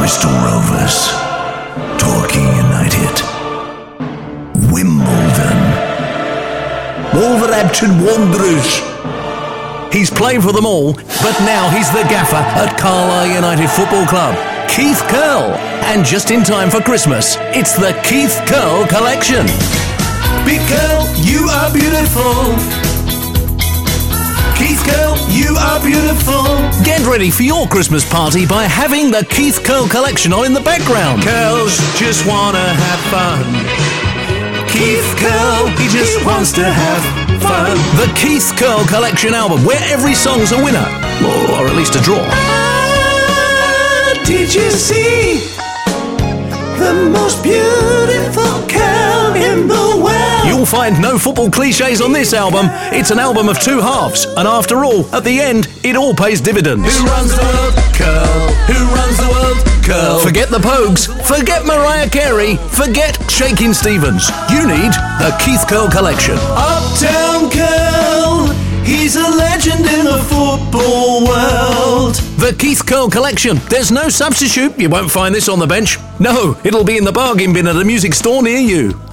Bristol Rovers, Torquay United, Wimbledon, Wolverhampton Wanderers. He's played for them all, but now he's the gaffer at Carlisle United Football Club, Keith Curle. And just in time for Christmas, it's the Keith Curle Collection. Big Curle, you are beautiful. Keith Curle, you are beautiful. Get ready for your Christmas party by having the Keith Curle Collection on in the background. Curls just wanna have fun. Keith Curle, he just wants to have fun. The Keith Curle Collection album, where every song's a winner, or at least a draw. Did you see the most beautiful curl in the world? You'll find no football cliches on this album. It's an album of two halves, and after all, at the end, it all pays dividends. Who runs the world? Curl. Who runs the world? Curl. Forget the Pogues. Forget Mariah Carey. Forget Shakin' Stevens. You need the Keith Curle Collection. Uptown Curl. He's a legend in the football world. The Keith Curle Collection. There's no substitute. You won't find this on the bench. No, it'll be in the bargain bin at a music store near you.